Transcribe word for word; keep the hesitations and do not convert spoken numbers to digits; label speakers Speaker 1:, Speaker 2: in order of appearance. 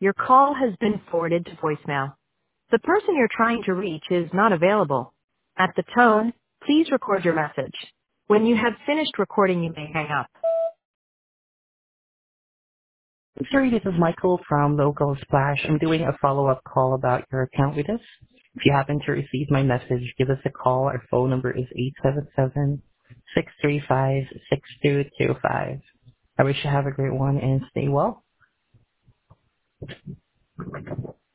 Speaker 1: Your call has been forwarded to voicemail. The person you're trying to reach is not available. At the tone, please record your message. When you have finished recording, you may hang up.
Speaker 2: Sorry, this is Michael from Local Splash. I'm doing a follow-up call about your account with us. If you happen to receive my message, give us a call. Our phone number is eight seven seven, six three five, six two two five. I wish you have a great one and stay well.